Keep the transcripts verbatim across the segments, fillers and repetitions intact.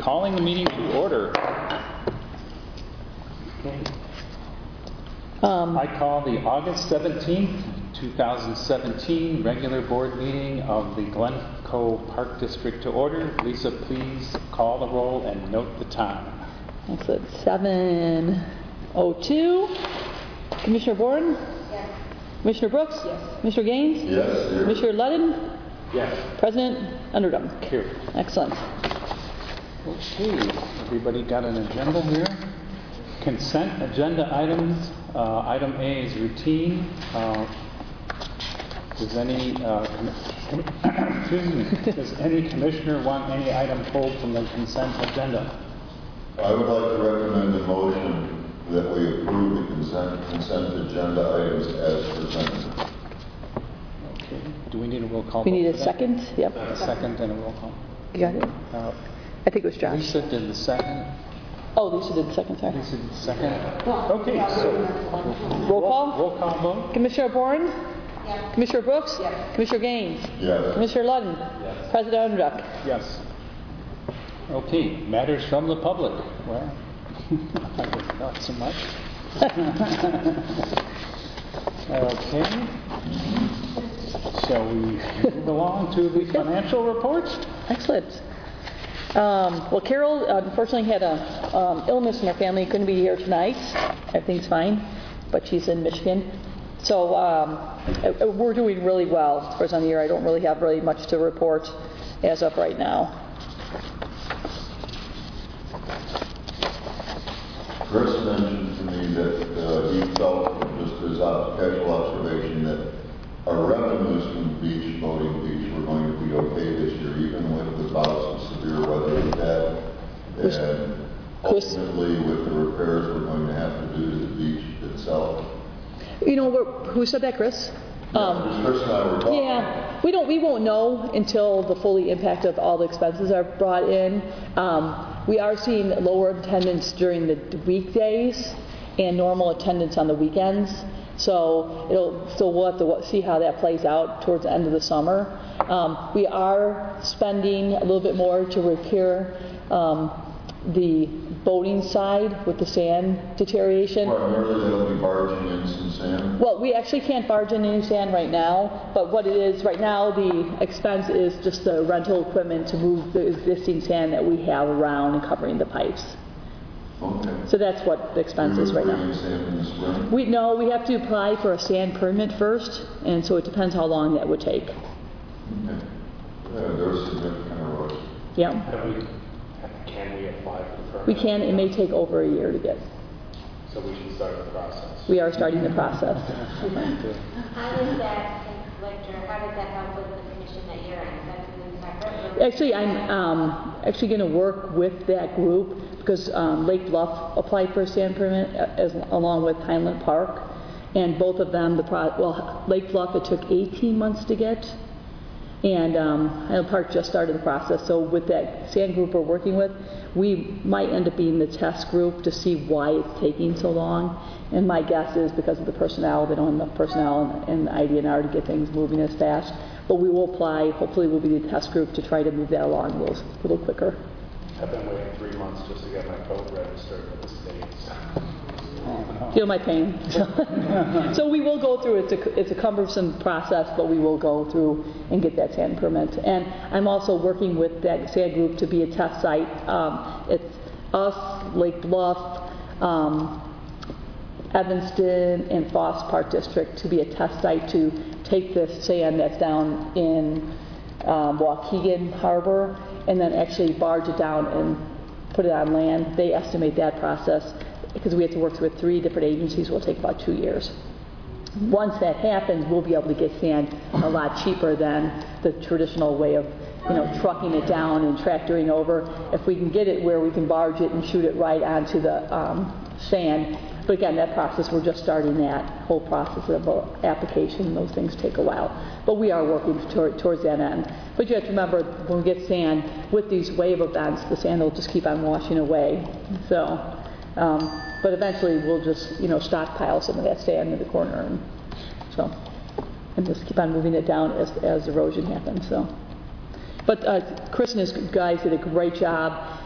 calling the meeting to order. Okay. Um, I call the August seventeenth, two thousand seventeen regular board meeting of the Glencoe Park District to order. Lisa, please call the roll and note the time. That's at seven oh two. Commissioner Boren? Yes. Commissioner Brooks? Yes. Commissioner Gaines? Yes. Here. Commissioner Ludden? Yes. President Underdum? Here. Excellent. Okay, everybody got an agenda here? Consent agenda items. Uh, item A is routine. Uh, does any uh, com- excuse me, does any commissioner want any item pulled from the consent agenda? I would like to recommend a motion that we approve the consent, consent agenda items as presented. Okay. Do we need a roll call? We vote need a for that? second. Yep. A second and a roll call. You got it? Uh, I think it was Josh. Lisa did the second. Oh, Lisa did the second, sorry. Lisa did the second. Okay, so Roll call? Roll call vote. Commissioner Boren? Yes. Commissioner Brooks? Yes. Commissioner Gaines? Yes. Commissioner Ludden? Yes. President Underduck? Yes. Okay, matters from the public. Well, I guess not so much. Okay. Shall we move along to the financial reports? Excellent. Um, well, Carol uh, unfortunately had a um, illness in her family. Couldn't be here tonight. Everything's fine, but she's in Michigan. So um, uh, we're doing really well as far as on the year. I don't really have really much to report as of right now. Chris mentioned to me that uh, he felt, just as a casual observation, that our revenues from the beach, boating beach, were going to be okay this year, even with the bouts of severe weather we've had. And ultimately, with the repairs we're going to have to do to the beach itself. You know, we're, who said that, Chris? Um, Chris and I were talking. Yeah, we don't. We won't know until the fully impact of all the expenses are brought in. Um, we are seeing lower attendance during the weekdays and normal attendance on the weekends. So it'll. So we'll have to see how that plays out towards the end of the summer. Um, we are spending a little bit more to repair um, the boating side with the sand deterioration. Primarily that'll be barging in some sand. Well, we actually can't barge in any sand right now, but what it is right now, the expense is just the rental equipment to move the existing sand that we have around and covering the pipes. Okay. So that's what the expense is right now. Bringing sand in the spring? We no, we have to apply for a sand permit first, and so it depends how long that would take. Okay. Yeah, there's significant erosion. Yeah, Have we, can we apply for the permit? we can. It may take over a year to get. So we should start the process. We are starting the process. How does that conflict, or how does that help with the commission that you're in? Is that something separate? Actually, I'm um, actually going to work with that group because um, Lake Bluff applied for a sand permit as, along with Highland Park, and both of them, the pro- well, Lake Bluff it took eighteen months to get, and um, Highland Park just started the process. So with that sand group we're working with, we might end up being the test group to see why it's taking so long. And my guess is because of the personnel, they don't have enough personnel and the I D N R to get things moving as fast. But we will apply, hopefully we'll be the test group to try to move that along a little, little quicker. I've been waiting three months just to get my boat registered with the states. Feel my pain. So, so we will go through, it's a, it's a cumbersome process, but we will go through and get that sand permit. And I'm also working with that sand group to be a test site. Um, it's us, Lake Bluff, um, Evanston, and Foss Park District to be a test site to take this sand that's down in um, Waukegan Harbor and then actually barge it down and put it on land. They estimate that process, because we have to work with three different agencies, will take about two years. Once that happens, we'll be able to get sand a lot cheaper than the traditional way of, you know, trucking it down and tractoring over. If we can get it where we can barge it and shoot it right onto the um, sand. But again, that process, we're just starting that whole process of uh, application. Those things take a while. But we are working toward, towards that end. But you have to remember, when we get sand, with these wave events, the sand will just keep on washing away. So, um, but eventually we'll just, you know, stockpile some of that sand in the corner. And so, and just keep on moving it down as, as erosion happens. So. But uh, Chris and his guys did a great job.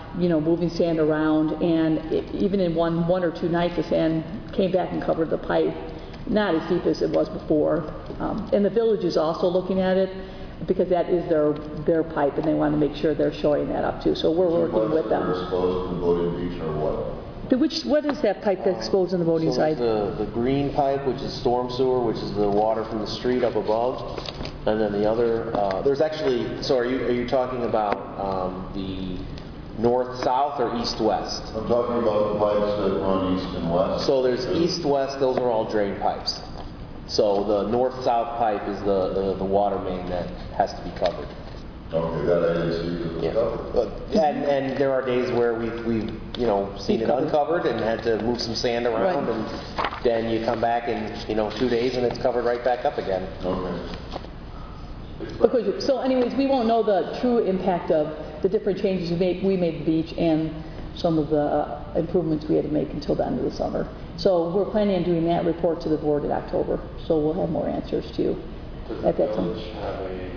you know, moving sand around, and it, even in one, one or two nights, the sand came back and covered the pipe, not as deep as it was before. Um, and the village is also looking at it, because that is their, their pipe, and they want to make sure they're shoring that up too. So we're working with them. Exposed in Boating Beach or what? The, which, what is that pipe that's exposed on the boating So side? there's the, the green pipe, which is storm sewer, which is the water from the street up above. And then the other, uh, there's actually, so are you, are you talking about um, the north-south or east-west? I'm talking about the pipes that run east and west. So there's east-west, those are all drain pipes. So the north-south pipe is the, the, the water main that has to be covered. Okay, that I didn't see because it was Yeah. covered. Uh, And, and there are days where we've, we've, you know, seen We've it covered. uncovered and had to move some sand around, Right. and then you come back in, you know, two days and it's covered right back up again. Okay. Because, so anyways, we won't know the true impact of the different changes we made, we made to the beach and some of the uh, improvements we had to make until the end of the summer. So we're planning on doing that report to the board in October. So we'll have more answers to you Does at the that time. village have a,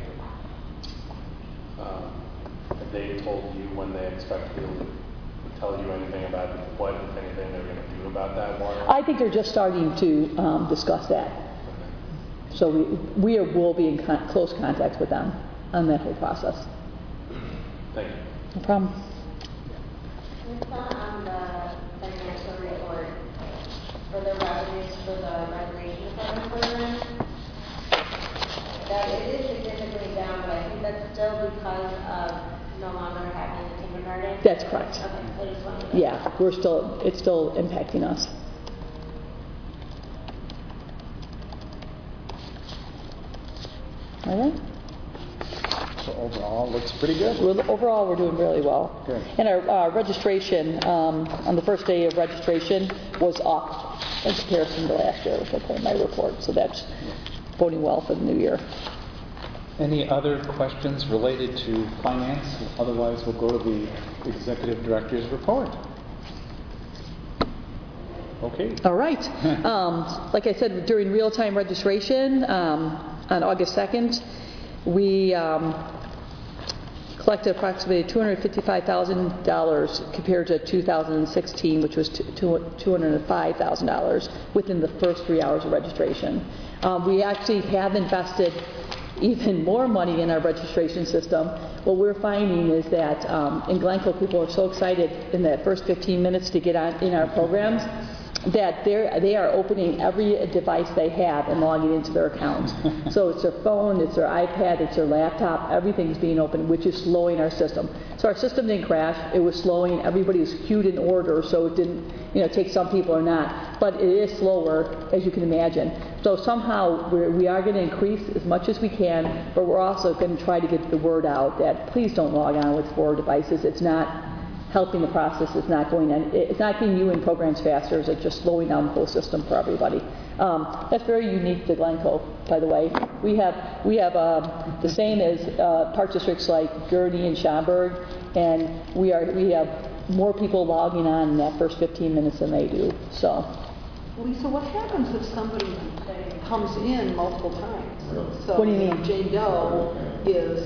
um, have they told you when they expect to tell you anything about what, if anything, they're going to do about that water? I think they're just starting to um, discuss that. So we, we are, will be in con- close contact with them on that whole process. Thank you. No problem. I saw on the financial report for the revenues for the recreation department program that it is significantly down, but I think that's still because of no longer having the kindergarten. That's correct. Okay, I just wanted to. Yeah, we're still, it's still impacting us. All right. So overall, looks pretty good. We're- Overall, we're doing really well. Good. And our uh, registration, um, on the first day of registration, was up in comparison to last year, which I put in my report. So that's boding well for the new year. Any other questions related to finance? Otherwise, we'll go to the executive director's report. Okay. All right. Um, like I said, during real-time registration um, on August second, we um, collected approximately two hundred fifty-five thousand dollars compared to two thousand sixteen, which was two hundred five thousand dollars within the first three hours of registration. Um, we actually have invested even more money in our registration system. What we're finding is that um, in Glencoe, people are so excited in that first fifteen minutes to get on in our programs that they're, they are opening every device they have and logging into their account. So it's their phone, it's their iPad, it's their laptop, everything's being opened, which is slowing our system. So our system didn't crash, it was slowing, everybody was queued in order, so it didn't, you know, take some people or not. But it is slower, as you can imagine. So somehow we're, we are going to increase as much as we can, but we're also going to try to get the word out that please don't log on with four devices. It's not helping the process, is not going in, it's not getting you in programs faster, it's just slowing down the whole system for everybody. Um, that's very unique to Glencoe, by the way. We have we have um, the same as uh, park districts like Gurney and Schaumburg, and we are we have more people logging on in that first fifteen minutes than they do. So, Lisa, what happens if somebody comes in multiple times? So What do you mean? Jane Doe is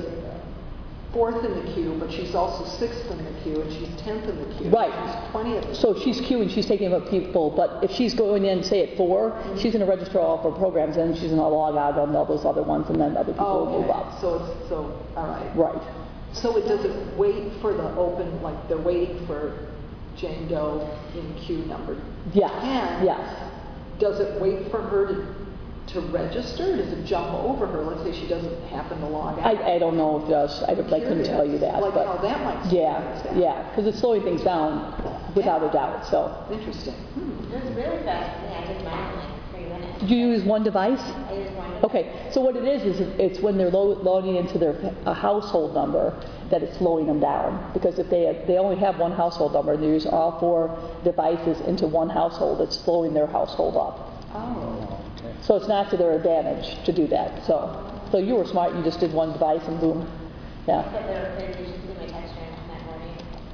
fourth in the queue, but she's also sixth in the queue, and she's tenth in the queue. Right. She's twentieth. so she's queuing, she's taking up people, but if she's going in, say at four, she's going to register all of her programs, and she's going to log out on all those other ones, and then other people will move Okay, up. so it's, so, all right. Right. So it doesn't wait for the open, like they're waiting for Jane Doe in queue number Yes. ten. Yes. Does it wait for her to, to register? Does it jump over her? Let's say she doesn't happen to log out. I, I don't know if it does. I, I couldn't tell you that. Like but how that might slow yeah, things down. yeah, because it's slowing things down without a doubt. So, Interesting. Hmm. It was really fast for me. I did mine in like three minutes. did you use one device? I used one. Okay, so what it is is it- it's when they're lo- loading into their a household number that it's slowing them down. Because if they they only have one household number and they use all four devices into one household, it's slowing their household up. Oh. Okay. So it's not to their advantage to do that. So, so you were smart. You just did one device and boom. Yeah. Except they were crazy. You should see my text from that morning.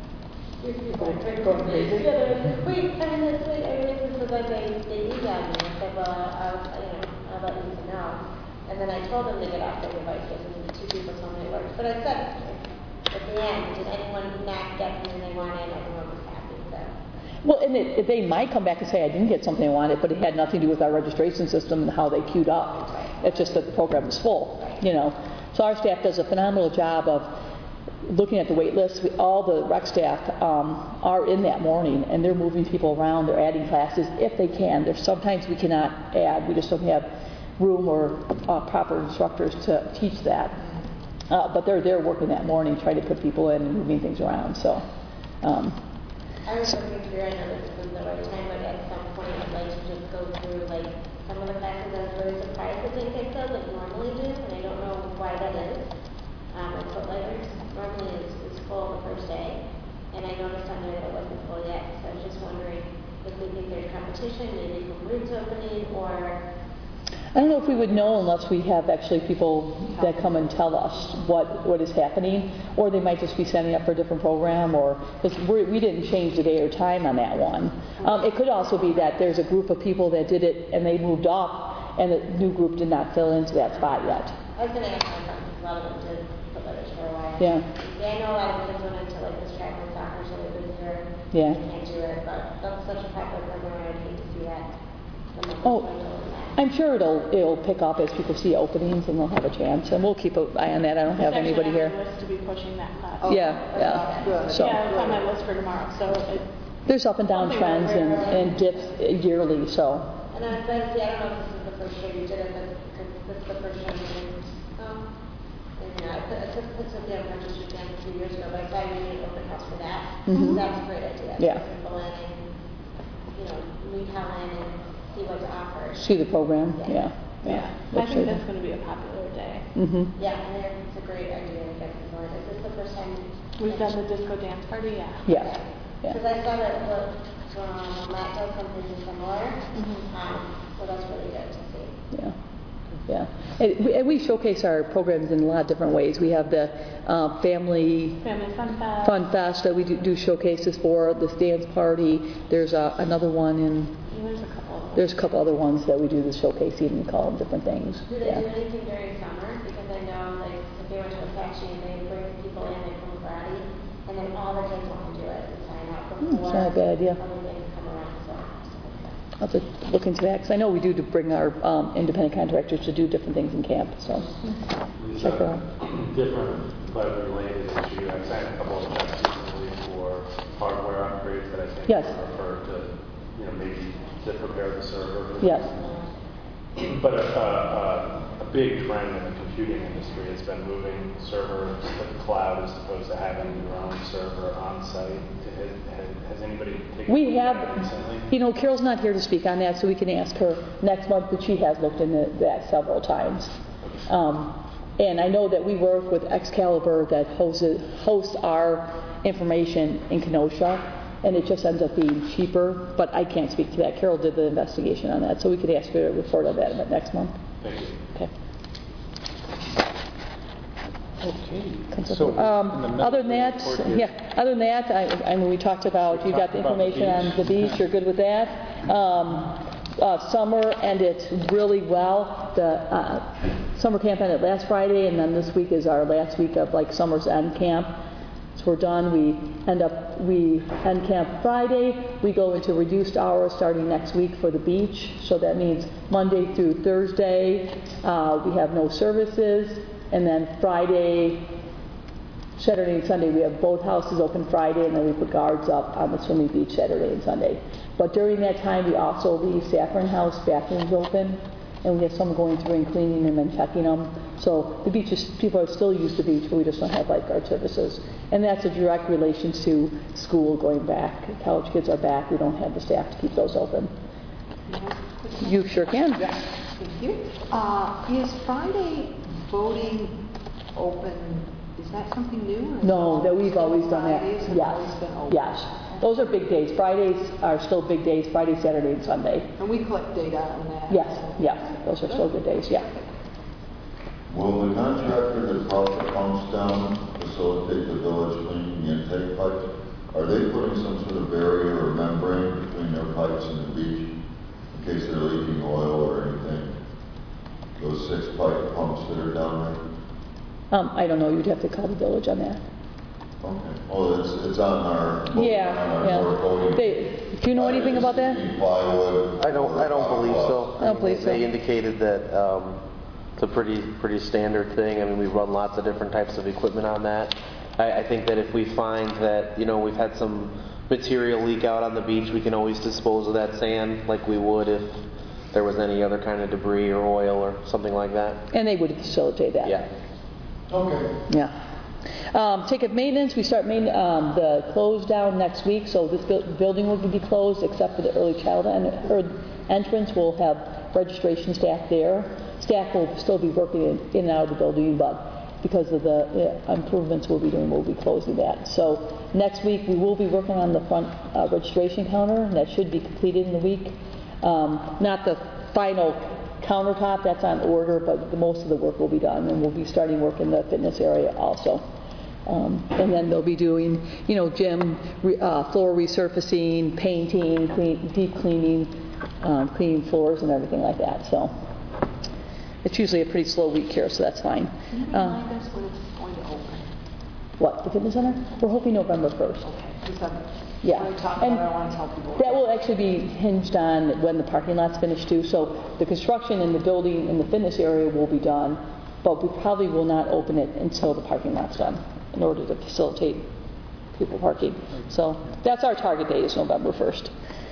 Yeah, they're like, wait, I mean, this, wait, I mean, this was like they, they emailed me. I said, well, I'll, you know, I'll let you know. And then I told them to get off their devices, and two people told me it worked. But I said, if at the end, did anyone not get something they wanted, everyone was happy, so. Well, and it, they might come back and say, I didn't get something I wanted, but it had nothing to do with our registration system and how they queued up. It's just that the program was full, you know. So our staff does a phenomenal job of looking at the wait list. We, all the rec staff um, are in that morning, and they're moving people around. They're adding classes if they can. There's sometimes we cannot add. We just don't have room or uh, proper instructors to teach that. Uh, but they're there working that morning, trying to put people in and moving things around. So. Um, I was looking through, I know this isn't the right time, but at some point I'd like to just go through like some of the classes I was really surprised that they picked up like normally do, and I don't know why that is. Um, like Foot Lights normally is, is full the first day, and I noticed on there that it wasn't full yet, so I was just wondering if we think there's competition, maybe from Roots opening, or I don't know if we would know unless we have actually people that come and tell us what, what is happening, or they might just be signing up for a different program, or because we didn't change the day or time on that one. Um, it could also be that there's a group of people that did it and they moved up, and the new group did not fill into that spot yet. I was going to ask my friends, a lot of them did Foot Lights for a while. Yeah. Yeah, I know a lot of kids went into like this track and soccer, so they've been here. Yeah. They can't do it, but that's such a popular program, I'd hate to see that. Oh, I'm sure it'll it'll pick up as people see openings and they'll have a chance, and we'll keep an eye on that. I don't have anybody here. It's actually on my list to be pushing that class. Oh, Yeah, that's yeah. good. So Yeah, it's on my list for tomorrow, so it, there's up and down Something trends we're and, aware of. and dips yearly. So And I said, see, I don't know if this is the first year you did it, but because this is the first year you did it. Um, and, you know, I put, I took, I took the apprenticeship down a few years ago, but I saw you need an open house for that. Mhm. That's a great idea. Yeah. So people in and, you know, meet Helen and see what's offered. see the program. Yeah, yeah. yeah, I think that's going to be a popular day. Mm-hmm. Yeah, and there- it's a great idea to get people in. Is this the first time? We've done the disco dance party, yeah. Yeah, yeah. Because I saw that the, um, Matt does something similar, Mhm. um, so that's really good to see. Yeah, yeah. And we, and we showcase our programs in a lot of different ways. We have the uh, family Family Fun Fest. fun fest that we do, do showcases for, the dance party. There's uh, another one in, There's a couple of them. there's a couple other ones that we do the showcasing and call them different things. Do they Yeah. do anything during summer? Because I know, like, if they went to a factory, they bring people in, they come Friday, and then all the kids want to do it and sign up Hmm, before. it's not a bad idea. Other things come around, so. I'll have to look into that, because I know we do to bring our um, independent contractors to do different things in camp, so check her out. Different but related issue. I signed a couple of checks recently for hardware upgrades that I think Yes. refer to, you know, maybe to prepare the server. Yes. But a, a, a big trend in the computing industry has been moving servers to the cloud as opposed to having your own server on site. Has, has, has anybody taken We that have, recently? you know, Carol's not here to speak on that, so we can ask her next month, but she has looked into that several times. Um, and I know that we work with Excalibur that hosts, hosts our information in Kenosha, and it just ends up being cheaper, but I can't speak to that. Carol did the investigation on that, so we could ask her to report on that next month. Thank you. Okay. Okay. So, in the Um, middle other of than the that, report here- yeah, other than that, I, I mean, we talked about, you got the talked about the information on beach. the beach, you're good with that. Um, uh, summer ended really well. The, uh, summer camp ended last Friday, and then this week is our last week of like summer's end camp. So we're done, we end up, we end camp Friday, we go into reduced hours starting next week for the beach. So that means Monday through Thursday, uh, we have no services, and then Friday, Saturday and Sunday, we have both houses open Friday, and then we put guards up on the swimming beach Saturday and Sunday. But during that time, we also leave Saffron House bathrooms open, and we have someone going through and cleaning them and checking them. So the beaches, people are still use the beach, but we just don't have lifeguard services. And that's a direct relation to school going back. College kids are back, we don't have the staff to keep those open. You sure can. Thank you. Uh, is Friday voting open, is that something new? or is No, it that we've always done that. Fridays have always been Yes, open? yes. Those are big days. Fridays are still big days, Friday, Saturday, and Sunday. And we collect data on that? Yes, yes, those are still good days, yeah. Will the contractor that brought the pumps down facilitate the village cleaning the intake pipe? Are they putting some sort of barrier or membrane between their pipes and the beach in case they're leaking oil or anything? Those six pipe pumps that are down Um, I don't know, you'd have to call the village on that. Okay, well, it's, it's on our, on Yeah, our door yeah. coding. They, do you know anything about that? Plywood. I don't, I don't believe so. I don't believe so. They indicated that um, it's a pretty, pretty standard thing. I mean, we run lots of different types of equipment on that. I, I think that if we find that, you know, we've had some material leak out on the beach, we can always dispose of that sand like we would if there was any other kind of debris or oil or something like that. And they would facilitate that. Yeah. Okay. Yeah. Um, ticket maintenance, we start main, um, the close down next week, so this bu- building will be closed except for the early child en- er, entrance. We'll have registration staff there. Staff will still be working in, in and out of the building, but because of the uh, improvements we'll be doing, we'll be closing that. So next week we will be working on the front uh, registration counter, and that should be completed in the week. Um, not the final countertop, that's on order, but the, most of the work will be done, and we'll be starting work in the fitness area also. Um, and then they'll be doing, you know, gym, re, uh, floor resurfacing, painting, clean, deep cleaning, um, cleaning floors and everything like that. So it's usually a pretty slow week here, so that's fine. Can you Uh, remind us when it's going to open? what, the fitness center? We're hoping November first. Okay, because I'm, Yeah. when I talk And about it, I want to tell people. that will actually be hinged on when the parking lot's finished too. So the construction in the building in the fitness area will be done, but we probably will not open it until the parking lot's done in order to facilitate people parking. So that's our target date, is November first.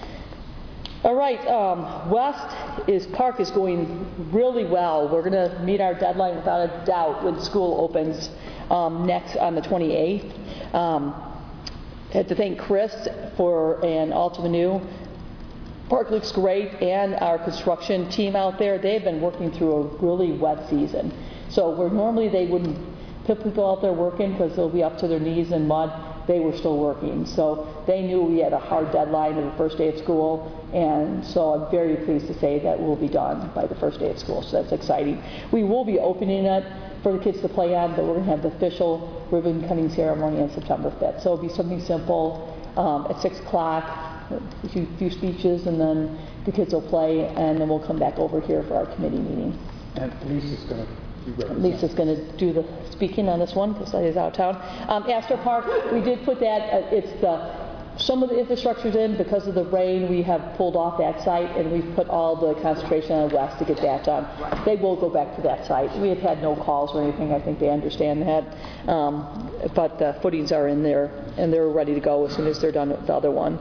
All right, um, West is Park is going really well. We're going to meet our deadline without a doubt when school opens um, next on the twenty-eighth. Um, I had to thank Chris for and Alta Manu. Park looks great, and our construction team out there. They've been working through a really wet season. So where normally they wouldn't put people out there working because they'll be up to their knees in mud, they were still working. So they knew we had a hard deadline of the first day of school, and so I'm very pleased to say that we'll be done by the first day of school. So that's exciting. We will be opening it for the kids to play on, but we're going to have the official ribbon cutting ceremony on September fifth. So it'll be something simple um, at six o'clock, a few, few speeches, and then the kids will play, and then we'll come back over here for our committee meeting. And Lisa's going to be representing. Lisa's going to do the speaking on this one because Lisa's out of town. Um, Astor Park, we did put that, uh, it's the, some of the infrastructure's in. Because of the rain, we have pulled off that site, and we've put all the concentration on West to get that done. They will go back to that site. We have had no calls or anything. I think they understand that. Um, but the footings are in there, and they're ready to go as soon as they're done with the other one.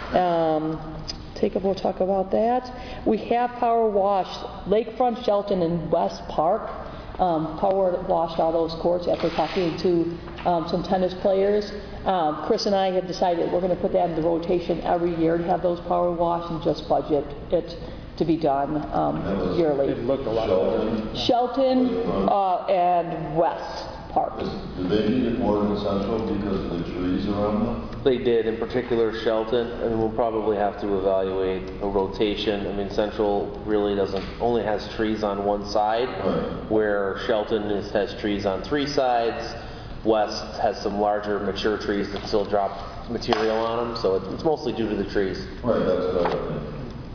Um, Take up, we'll talk about that. We have power washed Lakefront, Shelton, and West Park. Um, power washed all those courts after talking to um, some tennis players. Um, Chris and I have decided we're going to put that in the rotation every year to have those power washed and just budget it to be done um, yearly. It looked a lot better. Shelton uh, and West Park. Do they need it more than Central because of the trees around them? They did, in particular Shelton, and we'll probably have to evaluate a rotation. I mean, Central really doesn't, only has trees on one side, Right. where Shelton is, has trees on three sides. West has some larger mature trees that still drop material on them, so it, it's mostly due to the trees. Right, that's what I would think.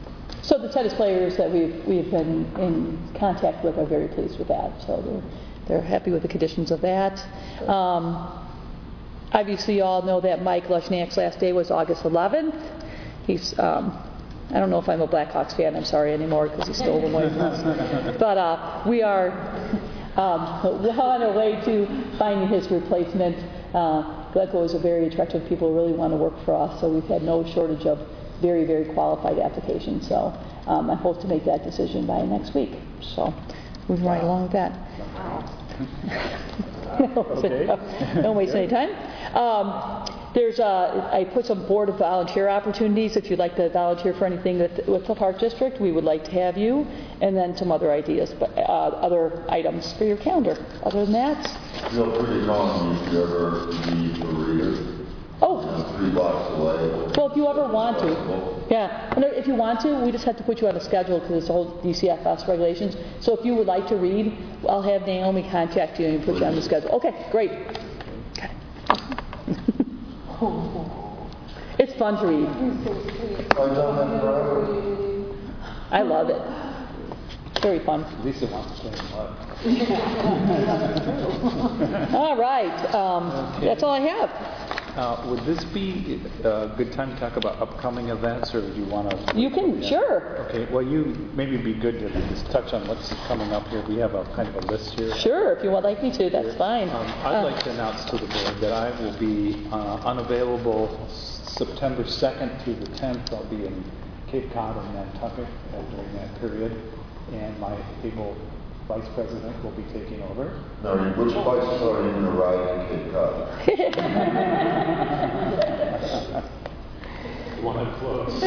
So the tennis players that we've, we've been in contact with are very pleased with that. So they're, they're happy with the conditions of that. Um, obviously, you all know that Mike Lushnak's last day was August eleventh. He's, um, I don't know if I'm a Blackhawks fan, I'm sorry anymore because he stole them away from us. But uh, we are um, well on our way to finding his replacement. Uh, Glencoe is a very attractive people who really want to work for us, so we've had no shortage of very, very qualified applications. So um, I hope to make that decision by next week. So moving right along with that. Okay. Don't waste any time. Um, there's uh, I put some board of volunteer opportunities. If you'd like to volunteer for anything with, with the Park District, we would like to have you. And then some other ideas, but uh, other items for your calendar. Other than that, Feel free to call me if you ever need a reader. oh, You know, three blocks away. well, if you ever want to, yeah. And if you want to, we just have to put you on a schedule because it's the whole D C F S regulations. So if you would like to read, I'll have Naomi contact you and put you on the schedule. Okay, great. Okay. It's fun to read. I've done that forever. I love it. very fun. Lisa wants to play in the mud. All right, um, Okay. that's all I have. Uh, would this be a good time to talk about upcoming events, or do you want to? You can, sure, Okay, well, you, maybe it'd be good to just touch on what's coming up here. We have a kind of a list here. sure, if you would like me to, that's fine. Um, I'd Uh, like to announce to the board that I will be uh, unavailable September second through the tenth. I'll be in Cape Cod and Nantucket uh, during that period, and my able vice president will be taking over. Now, which bicycle are you going to ride in Cape Cod? The one I'm close.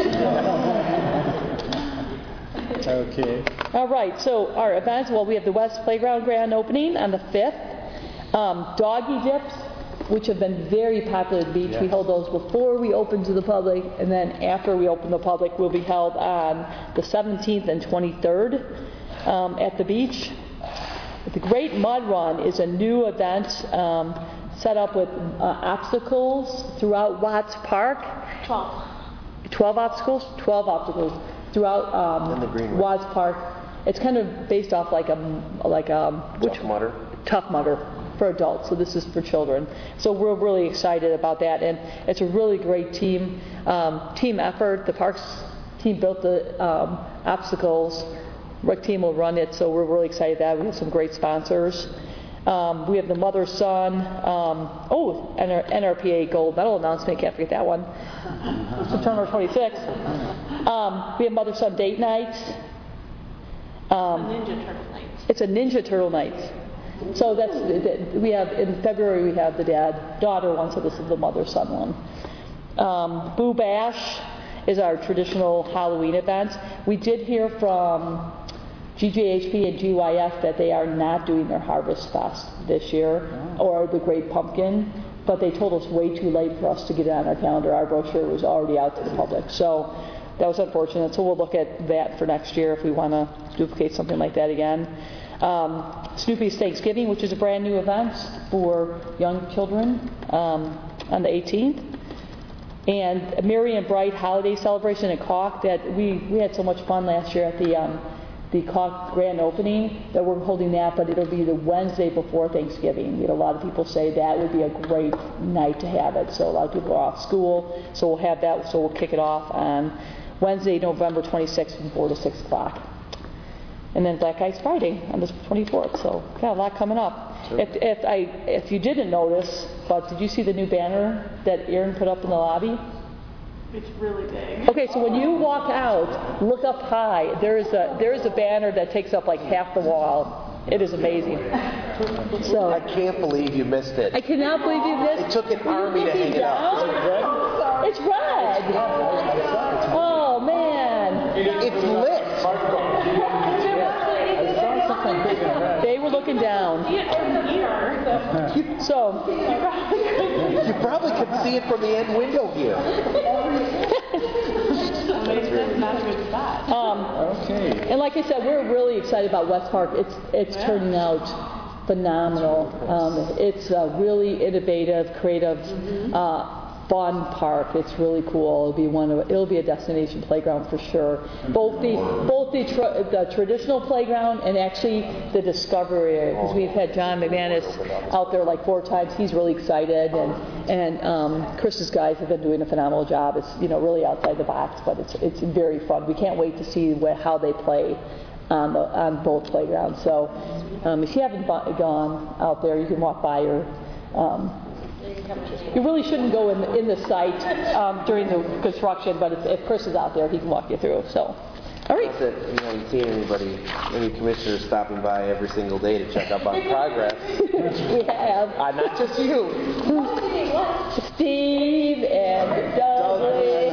Okay. All right, so our events, well, we have the West Playground Grand Opening on the fifth. Um, Doggy Dips, which have been very popular at the beach. We Yes. hold those before we open to the public, and then after we open the public, will be held on the seventeenth and twenty-third um, at the beach. The Great Mud Run is a new event um, set up with uh, obstacles throughout Watts Park. Twelve. twelve obstacles? twelve obstacles throughout um, And the Greenway. Watts Park. It's kind of based off like a, like a, which, Tough Mudder. Tough Mudder for adults, so this is for children. So we're really excited about that, and it's a really great team, um, team effort. The Parks team built the um, obstacles. Rec team will run it, so we're really excited that we have some great sponsors. Um, we have the mother-son, um, oh, and our N R P A gold medal announcement, can't forget that one, September twenty-sixth. Um, we have mother-son date nights. Um, Ninja Turtle nights. it's a Ninja Turtle night. So that's, we have, in February we have the dad-daughter one, so this is the mother-son one. Um, Boo Bash is our traditional Halloween event. We did hear from G J H P and G Y F that they are not doing their Harvest Fest this year, or the Great Pumpkin, but they told us way too late for us to get it on our calendar. Our brochure was already out to the public, so that was unfortunate. So we'll look at that for next year if we want to duplicate something like that again. Um, Snoopy's Thanksgiving, which is a brand new event for young children um, on the eighteenth. And Merry and Bright Holiday Celebration at Caulk. That we, we had so much fun last year at the um, the Caulk grand opening that we're holding that, but it'll be the Wednesday before Thanksgiving. We had a lot of people say that would be a great night to have it. So a lot of people are off school, so we'll have that. So we'll kick it off on Wednesday, November twenty-sixth, from four to six o'clock. And then Black Ice Friday on the twenty-fourth. So got a lot coming up. Sure. If if I if you didn't notice, but did you see the new banner that Aaron put up in the lobby? It's really big. Okay, so when you walk out, look up high. There is a there is a banner that takes up like half the wall. It is amazing. So I can't believe you missed it. I cannot believe you missed. It took an Were you army to looking hang it up. down? It's red. Oh man. It's lit. They were looking down. So You probably could see it from the end window here. It's not a good spot. um, Okay. And like I said, we're really excited about West Park. It's it's turning out phenomenal. Um, it's a really innovative, creative, uh, fun park. It's really cool. It'll be one of it'll be a destination playground for sure. Both the both the tra- the traditional playground and actually the discovery area, because we've had John McManus out there like four times. He's really excited, and and um, Chris's guys have been doing a phenomenal job. It's you know really outside the box, but it's it's very fun. We can't wait to see wh- how they play on the, on both playgrounds. So um, if you haven't bu- gone out there, you can walk by or. Um, You really shouldn't go in the, in the site um, during the construction, but if, if Chris is out there, he can walk you through. So, all right. Not that you haven't seen anybody, any commissioners stopping by every single day to check up on progress. We have Uh, not just you. Steve and Dudley.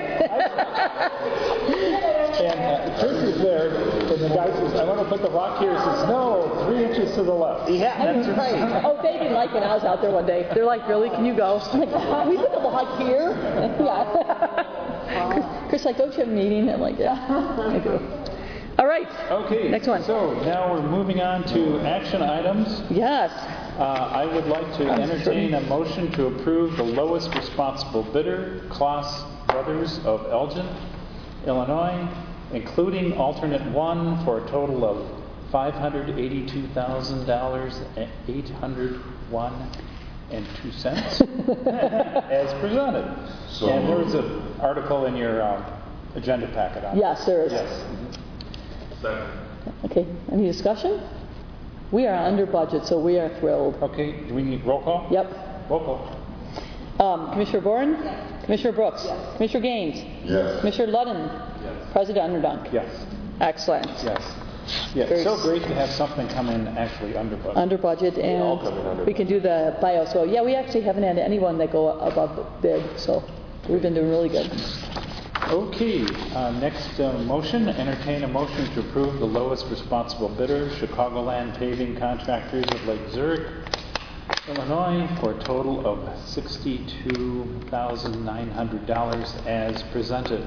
And uh, Chris is there, and the guy says, I want to put the rock here. He says, no, three inches to the left. Yeah, that's right. Oh, they didn't like when I was out there one day. They're like, really? Can you go? I'm like, can we put the log here? Yeah. Chris, Chris like, don't you have a meeting? I'm like, yeah, I do. All right. Okay. Next one. So now we're moving on to action items. Yes. Uh, I would like to entertain a motion to approve the lowest responsible bidder, Kloss Brothers of Elgin, Illinois, including alternate one for a total of five hundred eighty-two thousand dollars and eight hundred one and two cents as presented. So and there was moved. an article in your um, agenda packet on Yes, there is. Yes. Second. Okay, any discussion? We are under budget, so we are thrilled. Okay, do we need roll call? Yep. Roll call. Um, Commissioner Boren? Commissioner Brooks? Commissioner Gaines? Yes. Commissioner Ludden? President Underdunk? Yes. Excellent. Yes. Yeah, Very it's so s- great to have something come in actually under budget. Under budget, all come in under and we can do the bio. So yeah, we actually haven't had anyone that go above bid, so we've been doing really good. Okay, uh, next uh, motion, entertain a motion to approve the lowest responsible bidder, Chicagoland Paving Contractors of Lake Zurich, Illinois, for a total of sixty-two thousand nine hundred dollars as presented.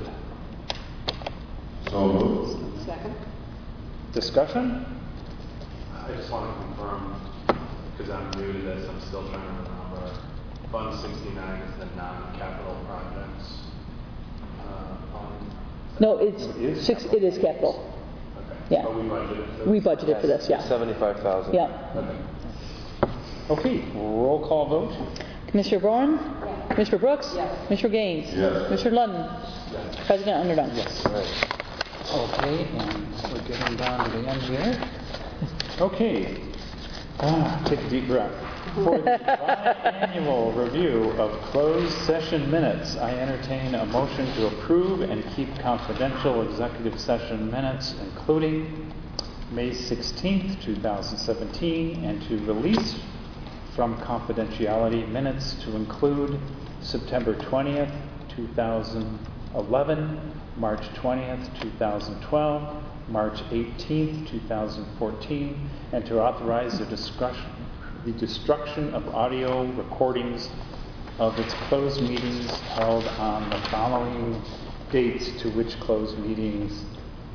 So moved. Second? Discussion? I just want to confirm, because I'm new to this, I'm still trying to remember. Fund sixty-nine is the non-capital projects uh, fund. No, it's It is six. It is capital. Okay. Yeah. But we budgeted for We this? budgeted for this. Yeah. Seventy-five thousand. Yeah. Okay. Okay, roll call vote. Commissioner Boren? Commissioner Brooks? Commissioner Gaines? Yes. Commissioner Ludden? President Underdunk? Yes. Okay, and we're getting down to the end here. Okay, ah, take a deep breath. For the biannual review of closed session minutes, I entertain a motion to approve and keep confidential executive session minutes, including May sixteenth, two thousand seventeen, and to release from confidentiality minutes to include September twentieth, two thousand eleven, March twentieth, two thousand twelve, March eighteenth, two thousand fourteen, and to authorize the discussion, the destruction of audio recordings of its closed meetings held on the following dates to which closed meetings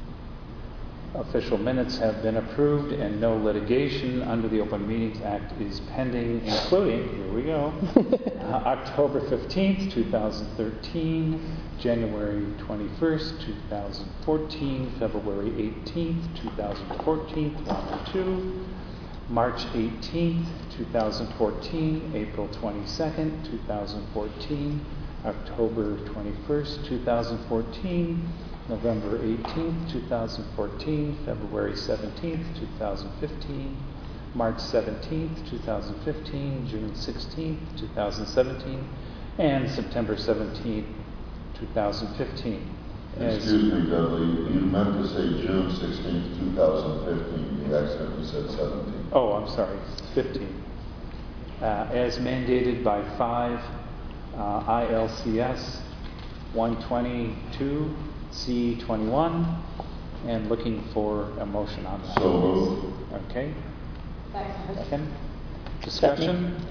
official minutes have been approved and no litigation under the Open Meetings Act is pending, including, here we go, uh, October fifteenth, two thousand thirteen, January twenty-first, two thousand fourteen, February eighteenth, two thousand fourteen, one and two, March eighteenth, two thousand fourteen, April twenty-second, two thousand fourteen, October twenty-first, two thousand fourteen, November eighteenth, two thousand fourteen, February seventeenth, two thousand fifteen, March seventeenth, two thousand fifteen, June sixteenth, two thousand seventeen, and September seventeenth, two thousand fifteen. As- Excuse me, Dudley, you meant to say June sixteenth, two thousand fifteen. You accidentally said seventeen. Oh, I'm sorry, fifteen. Uh, as mandated by five uh, I L C S one twenty-two C twenty-one, and looking for a motion on that. So moved. Okay. Second. Second. Discussion?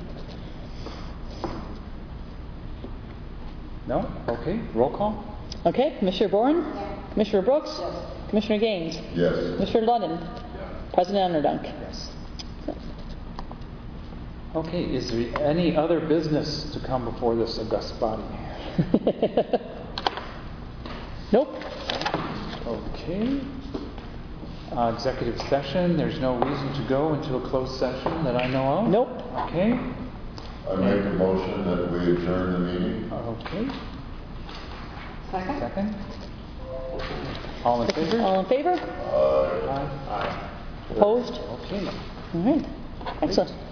No? Okay. Roll call? Okay, Commissioner Boren? Commissioner Brooks? Commissioner Gaines? Yes. Commissioner Ludden? President Underdunk? Yes. Okay, is there any other business to come before this august body? Nope. Okay. Uh, executive session, there's no reason to go into a closed session that I know of? Nope. Okay. I make a motion that we adjourn the meeting. Okay. Second? Second. All in favor? All in favor? Uh, Aye. Opposed? Okay. All right. Excellent.